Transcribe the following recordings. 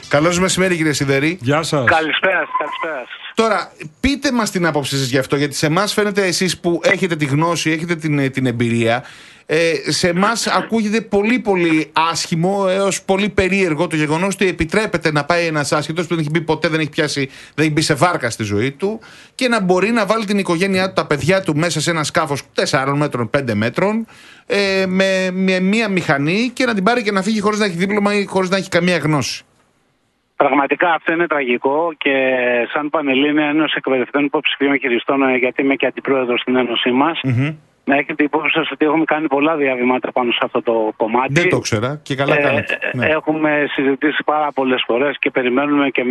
Καλώς μεσημέρι, κύριε Σιδερή. Γεια σας. Καλησπέρα σας. Τώρα, πείτε μας την άποψή σας γι' αυτό, γιατί σε εμάς φαίνεται, εσείς που έχετε τη γνώση, έχετε την εμπειρία, σε εμάς ακούγεται πολύ πολύ άσχημο έως πολύ περίεργο το γεγονός ότι επιτρέπεται να πάει ένας άσχετος που δεν έχει μπει ποτέ, δεν έχει μπει σε βάρκα στη ζωή του και να μπορεί να βάλει την οικογένειά του, τα παιδιά του μέσα σε ένα σκάφος 4 μέτρων, 5 μέτρων, με μία μηχανή και να την πάρει και να φύγει χωρίς να έχει δίπλωμα ή χωρίς να έχει καμία γνώση. Πραγματικά αυτό είναι τραγικό και σαν Πανελλήνια Ένωση Εκπαιδευτών Υποψηφίων Χειριστών, γιατί είμαι και αντιπρόεδρος στην Ένωσή μας, να έχετε υπόψη σας ότι έχουμε κάνει πολλά διαβήματα πάνω σε αυτό το κομμάτι. Δεν το ξέρα και καλά κάνετε. Έχουμε συζητήσει πάρα πολλές φορές και περιμένουμε και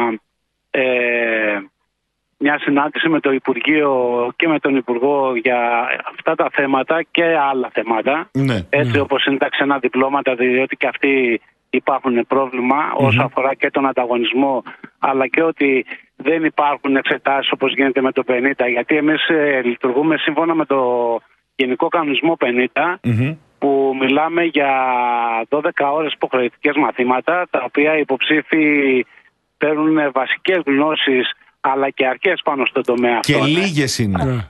μια συνάντηση με το Υπουργείο και με τον Υπουργό για αυτά τα θέματα και άλλα θέματα. Έτσι όπως είναι τα ξένα διπλώματα, διότι και αυτοί υπάρχουν πρόβλημα όσο αφορά και τον ανταγωνισμό, αλλά και ότι δεν υπάρχουν εξετάσεις όπως γίνεται με το 50, γιατί εμείς λειτουργούμε σύμφωνα με το Γενικό Κανονισμό 50, που μιλάμε για 12 ώρες υποχρεωτικές μαθήματα, τα οποία οι υποψήφοι παίρνουν βασικές γνώσεις αλλά και αρχές πάνω στον τομέα αυτό. Και λίγες είναι.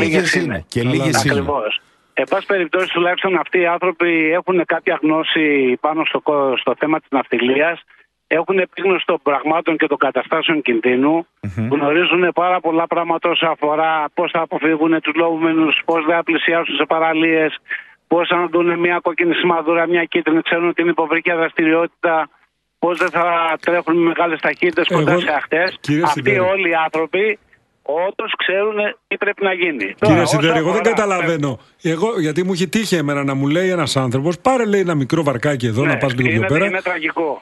Και λίγες είναι. Ακριβώς. Εν πάση περιπτώσει, τουλάχιστον αυτοί οι άνθρωποι έχουν κάποια γνώση πάνω στο θέμα της ναυτιλίας, έχουν επίγνωση των πραγμάτων και των καταστάσεων κινδύνου, γνωρίζουν πάρα πολλά πράγματα όσον αφορά πώς θα αποφύγουν τους λόβουμενους, πώς θα πλησιάσουν σε παραλίες, πώς θα δουν μια κόκκινη σημαδούρα, μια κίτρινη, ξέρουν την υποβρύχια δραστηριότητα, πώς δεν θα τρέχουν με μεγάλες ταχύτητες κοντά σε αχτές. Αυτοί όλοι οι άνθρωποι όντως ξέρουν τι πρέπει να γίνει. Κύριε Σιδέρη, εγώ δεν καταλαβαίνω. Γιατί μου έχει τύχει εμένα να μου λέει ένας άνθρωπος, πάρε λέει ένα μικρό βαρκάκι εδώ, να πας λίγο πιο πέρα. Είναι τραγικό.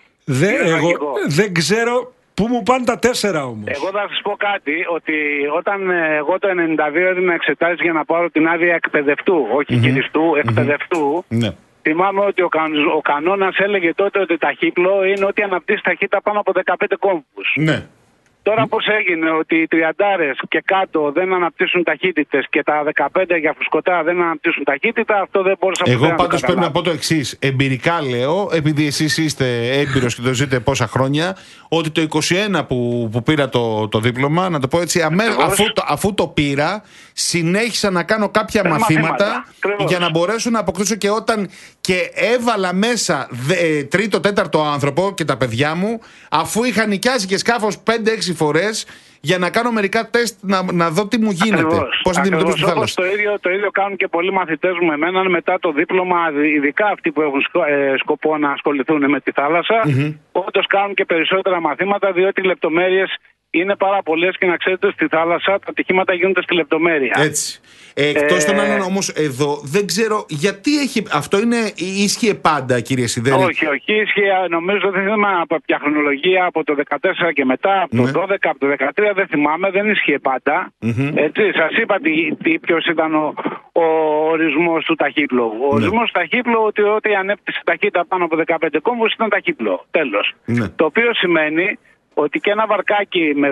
Δεν ξέρω πού μου πάνε τα 4 όμως. Εγώ θα σας πω κάτι, ότι όταν εγώ το 92 έδινα εξετάσεις για να πάρω την άδεια εκπαιδευτού, όχι χειριστού, εκπαιδευτού, θυμάμαι ότι ο κανόνας έλεγε τότε ότι ταχύπλο είναι ότι αναπτύσσει ταχύτητα πάνω από 15 κόμβους. Ναι. Τώρα πώς έγινε ότι οι 30 και κάτω δεν αναπτύσσουν ταχύτητες και τα 15 για φουσκωτά δεν αναπτύσσουν ταχύτητα, αυτό δεν μπορούσα να Εγώ πάντως πρέπει να πω το εξής. Εμπειρικά λέω, επειδή εσείς είστε έμπειρος και το ζείτε πόσα χρόνια, ότι το 21 που πήρα το δίπλωμα, να το πω έτσι, αφού το πήρα, συνέχισα να κάνω κάποια μαθήματα για να μπορέσω να αποκτήσω, και όταν και έβαλα μέσα τρίτο, τέταρτο άνθρωπο και τα παιδιά μου, αφού είχα νοικιάσει και σκάφος 5-6 φορές για να κάνω μερικά τεστ να δω τι μου γίνεται. Πώς αντιμετωπίζω τη θάλασσα. Το ίδιο κάνουν και πολλοί μαθητές μου εμένα μετά το δίπλωμα, ειδικά αυτοί που έχουν σκοπό να ασχοληθούν με τη θάλασσα. Όντως κάνουν και περισσότερα μαθήματα, διότι οι λεπτομέρειες είναι πάρα πολλές και να ξέρετε στη θάλασσα τα ατυχήματα γίνονται στη λεπτομέρεια. Έτσι. Εκτός των άλλων όμως εδώ δεν ξέρω γιατί αυτό ίσχυε πάντα, κύριε Σιδέρη. Όχι, ίσχυε, νομίζω δεν θυμάμαι από ποια χρονολογία, από το 2014 και μετά, από το 2012, από το 2013 δεν θυμάμαι, δεν ίσχυε πάντα. Έτσι, σας είπα ποιος ήταν ο ορισμός του ταχύπλοου. Ο ορισμός του ταχύπλοου ότι ανέπτυσε ταχύτητα πάνω από 15 κόμβους ήταν ταχύπλοο. Τέλος. Το οποίο σημαίνει ότι και ένα βαρκάκι με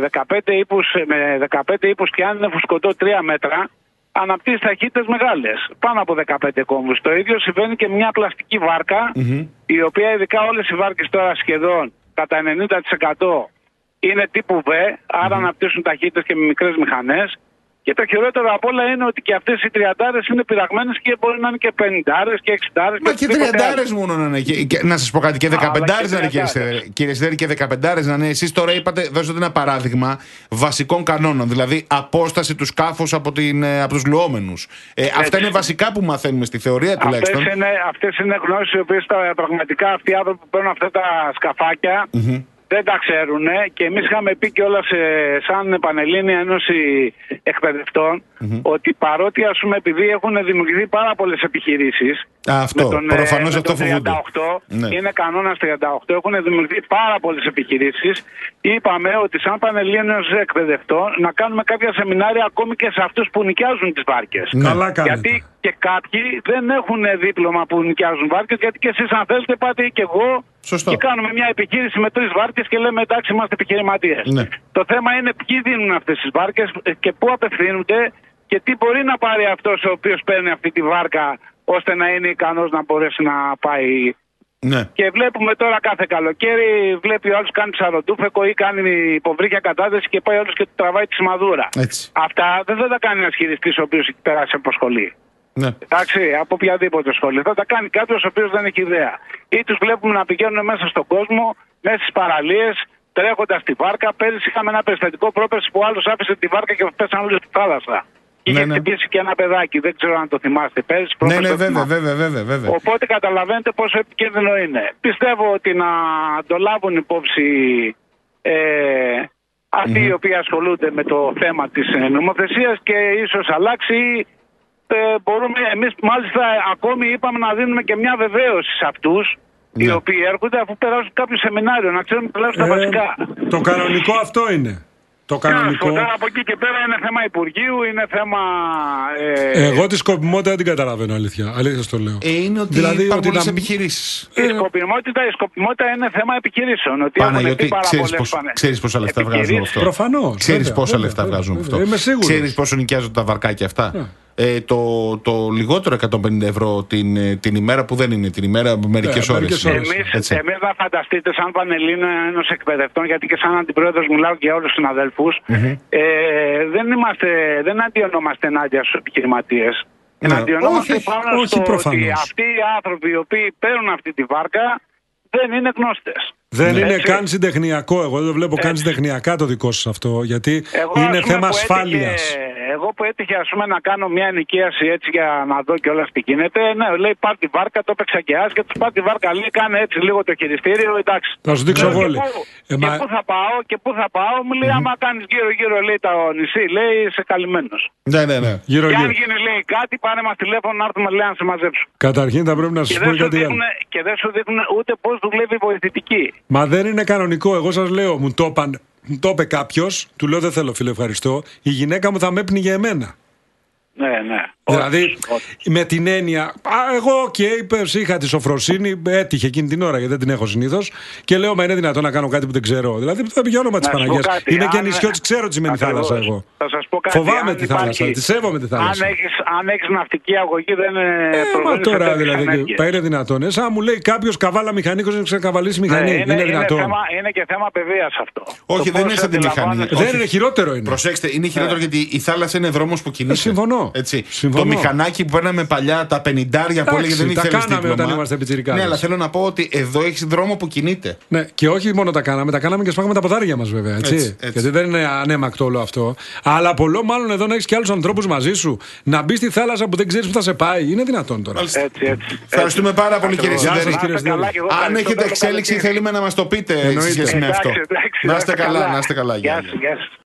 15 ύπους και αν είναι φουσκωτό 3 μέτρα, αναπτύσσει ταχύτητες μεγάλες, πάνω από 15 κόμβους. Το ίδιο συμβαίνει και μια πλαστική βάρκα, η οποία ειδικά όλες οι βάρκες τώρα σχεδόν κατά 90% είναι τύπου V, άρα αναπτύσσουν ταχύτητες και με μικρές μηχανές. Και το χειρότερο απ' όλα είναι ότι και αυτές οι 30 είναι πειραγμένες και μπορεί να είναι και 50 και 60. Μα και 30 μόνο να είναι. Να σας πω κάτι, και 15 να είναι, κύριε Σιδέρη, και 15 να είναι. Εσείς τώρα είπατε, δώσατε ένα παράδειγμα βασικών κανόνων, δηλαδή απόσταση του σκάφους από τους λουόμενους. Αυτά είναι βασικά που μαθαίνουμε στη θεωρία τουλάχιστον. Αυτές είναι γνώσεις οι οποίες πραγματικά αυτοί οι άνθρωποι που παίρνουν αυτά τα σκαφάκια δεν τα ξέρουν, και εμείς είχαμε πει κιόλας σαν Πανελλήνια Ένωση Εκπαιδευτών ότι παρότι επειδή έχουν δημιουργηθεί πάρα πολλές επιχειρήσεις, προφανώς αυτό φοβούνται. Είναι κανόνας 38, έχουν δημιουργηθεί πάρα πολλές επιχειρήσεις. Είπαμε ότι σαν Πανελλήνια Ένωση Εκπαιδευτών να κάνουμε κάποια σεμινάρια ακόμη και σε αυτούς που νοικιάζουν τις βάρκες. Γιατί και κάποιοι δεν έχουν δίπλωμα που νοικιάζουν βάρκες, γιατί και εσείς αν θέλετε πάτε και εγώ και κάνουμε μια επιχείρηση με 3 βάρκες και λέμε εντάξει είμαστε επιχειρηματίες. Το θέμα είναι ποιοι δίνουν αυτές τις βάρκες και πού απευθύνονται και τι μπορεί να πάρει αυτός ο οποίος παίρνει αυτή τη βάρκα ώστε να είναι ικανός να μπορέσει να πάει Ναι. Και βλέπουμε τώρα κάθε καλοκαίρι, βλέπει ο άλλος κάνει ψαροντούφεκο ή κάνει υποβρύχια κατάθεση και πάει ο άλλος και του τραβάει τη σημαδούρα. Έτσι. Αυτά δεν θα τα κάνει ένας χειριστής ο οποίος έχει περάσει από σχολή. Ναι. Εντάξει, από οποιαδήποτε σχολή. Θα τα κάνει κάποιος ο οποίος δεν έχει ιδέα. Ή τους βλέπουμε να πηγαίνουν μέσα στον κόσμο, μέσα στις παραλίες, τρέχοντας τη βάρκα. Πέρυσι είχαμε ένα περιστατικό πρόπερση που ο άλλος άφησε τη βάρκα και πέσανε όλοι στη θάλασσα. Είχε χτυπήσει και ένα παιδάκι, δεν ξέρω αν το θυμάστε. Πέρυσι, ναι, βέβαια. Οπότε καταλαβαίνετε πόσο επικίνδυνο είναι. Πιστεύω ότι να το λάβουν υπόψη αυτοί οι οποίοι ασχολούνται με το θέμα της νομοθεσίας και ίσως αλλάξει. Μπορούμε, εμείς μάλιστα ακόμη είπαμε να δίνουμε και μια βεβαίωση σε αυτούς οι οποίοι έρχονται αφού περάσουν κάποιο σεμινάριο, να ξέρουν τουλάχιστον τα βασικά. Το κανονικό αυτό είναι. Το κανονικό. Τώρα από εκεί και πέρα είναι θέμα Υπουργείου, είναι θέμα. Εγώ τη σκοπιμότητα δεν την καταλαβαίνω, αλήθεια. Αλήθεια το λέω. Είναι ότι δηλαδή, υπάρχουν πολλές επιχειρήσεις. Η σκοπιμότητα είναι θέμα επιχειρήσεων. Ότι Παναγιώτη, ξέρεις πόσα λεφτά βγάζουν αυτό. Προφανώς. Ξέρεις πόσα λεφτά βγάζουν αυτό. Είμαι σίγουρος. Ξέρεις πόσο νοικιάζονται τα βαρκάκια αυτά. Το λιγότερο 150 ευρώ την ημέρα που δεν είναι την ημέρα, μερικές ώρες. Εμείς να φανταστείτε, σαν Πανελλήνιος εκπαιδευτών, γιατί και σαν αντιπρόεδρος μιλάω και για όλους τους συναδέλφους, δεν αντιονόμαστε ενάντια στους επιχειρηματίες. Αντιονόμαστε πάνω στο ότι αυτοί οι άνθρωποι οι οποίοι παίρνουν αυτή τη βάρκα δεν είναι γνώστες. Δεν είναι καν συντεχνιακό. Εγώ δεν το βλέπω καν συντεχνιακά το δικό σας αυτό. Γιατί είναι θέμα ασφάλειας. Εγώ που έτυχε να κάνω μια ενοικίαση έτσι για να δω κιόλας τι γίνεται. Ναι, λέει πάρ' τη βάρκα, το έπαιξα και άσχετος, πάρ' τη βάρκα, λέει κάνε έτσι λίγο το χειριστήριο, εντάξει. Θα σου δείξω εγώ. Και πού θα πάω, μου λέει άμα κάνεις γύρω-γύρω λέει το νησί, λέει είσαι καλυμμένος. Ναι. Και αν γίνει λέει κάτι, πάρε μας τηλέφωνο να έρθουμε λέει να σε μαζέψουν. Καταρχήν θα πρέπει να σας πω κάτι άλλο. Και δεν σου δείχνουν ούτε πώς δουλεύει η βοηθητική. Μα δεν είναι κανονικό, εγώ σας λέω, μου το είπαν. Το είπε κάποιος, του λέω δεν θέλω φίλε ευχαριστώ, η γυναίκα μου θα με έπνιγε εμένα. Ναι. Δηλαδή με την έννοια, εγώ είχα τη σοφροσύνη, έτυχε εκείνη την ώρα γιατί δεν την έχω συνήθως και λέω μα είναι δυνατόν να κάνω κάτι που δεν ξέρω. Δηλαδή θα πει όνομα της Παναγιάς. Είναι και νησιώτης, ξέρω τι σημαίνει θάλασσα εγώ. Θα σας πω κάτι. Φοβάμαι τη θάλασσα, τη σέβομαι τη θάλασσα. Αν έχεις ναυτική αγωγή δεν είναι τώρα δηλαδή, είναι δυνατόν. Σαν μου λέει κάποιος καβάλα μηχανικός να ξεκαβαλήσει μηχανή. Είναι δυνατόν. Είναι και θέμα παιδείας αυτό. Όχι, δεν είναι σαν τη μηχανή. Δεν είναι, χειρότερο είναι. Προσέξτε, είναι χειρότερο γιατί η θάλασσα είναι δρόμος που κινείται. Συμφωνώ. Το μηχανάκι που παίρναμε παλιά, τα 50 που έλεγε δεν ήθελε. Τα κάναμε όταν είμαστε πιτσιρικάδες. Ναι, αλλά θέλω να πω ότι εδώ έχει δρόμο που κινείται. Ναι, και όχι μόνο τα κάναμε και σπάγαμε τα ποδάρια μας βέβαια. Έτσι. Γιατί δεν είναι ανέμακτο όλο αυτό. Αλλά πολλό μάλλον εδώ να έχει και άλλους ανθρώπους μαζί σου. Να μπει στη θάλασσα που δεν ξέρεις που θα σε πάει. Είναι δυνατόν τώρα. Έτσι. Ευχαριστούμε πάρα πολύ κύριε Σιδέρη. Αν έχετε εξέλιξη θέλουμε να μας το πείτε σε σχέση με αυτό. Να είστε καλά. Γεια σας.